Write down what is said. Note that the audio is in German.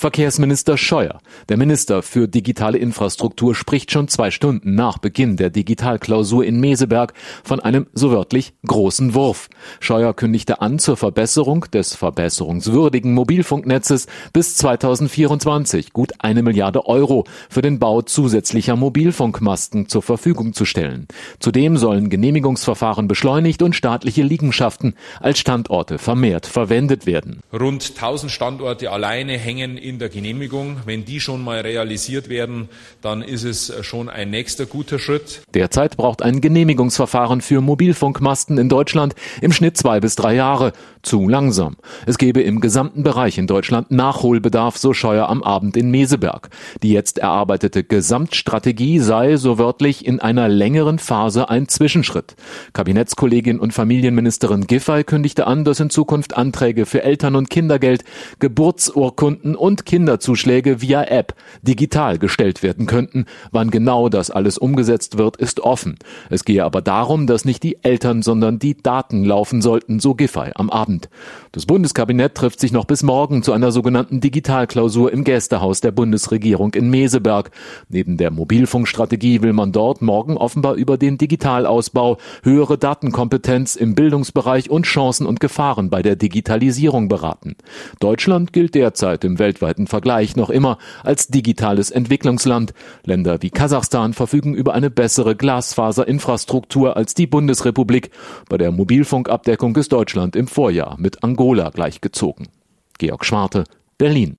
Verkehrsminister Scheuer, der Minister für digitale Infrastruktur, spricht schon 2 Stunden nach Beginn der Digitalklausur in Meseberg von einem so wörtlich großen Wurf. Scheuer kündigte an, zur Verbesserung des verbesserungswürdigen Mobilfunknetzes bis 2024 gut 1 Milliarde Euro für den Bau zusätzlicher Mobilfunkmasten zur Verfügung zu stellen. Zudem sollen Genehmigungsverfahren beschleunigt und staatliche Liegenschaften als Standorte vermehrt verwendet werden. Rund 1000 Standorte alleine hängen in der Genehmigung. Wenn die schon mal realisiert werden, dann ist es schon ein nächster guter Schritt. Derzeit braucht ein Genehmigungsverfahren für Mobilfunkmasten in Deutschland im Schnitt 2 bis 3 Jahre. Zu langsam. Es gebe im gesamten Bereich in Deutschland Nachholbedarf, so Scheuer am Abend in Meseberg. Die jetzt erarbeitete Gesamtstrategie sei, so wörtlich, in einer längeren Phase ein Zwischenschritt. Kabinettskollegin und Familienministerin Giffey kündigte an, dass in Zukunft Anträge für Eltern- und Kindergeld, Geburtsurkunden und Kinderzuschläge via App digital gestellt werden könnten. Wann genau das alles umgesetzt wird, ist offen. Es gehe aber darum, dass nicht die Eltern, sondern die Daten laufen sollten, so Giffey am Abend. Das Bundeskabinett trifft sich noch bis morgen zu einer sogenannten Digitalklausur im Gästehaus der Bundesregierung in Meseberg. Neben der Mobilfunkstrategie will man dort morgen offenbar über den Digitalausbau, höhere Datenkompetenz im Bildungsbereich und Chancen und Gefahren bei der Digitalisierung beraten. Deutschland gilt derzeit im weltweiten Vergleich noch immer als digitales Entwicklungsland. Länder wie Kasachstan verfügen über eine bessere Glasfaserinfrastruktur als die Bundesrepublik. Bei der Mobilfunkabdeckung ist Deutschland im Vorjahr mit Angola gleichgezogen. Georg Schwarte, Berlin.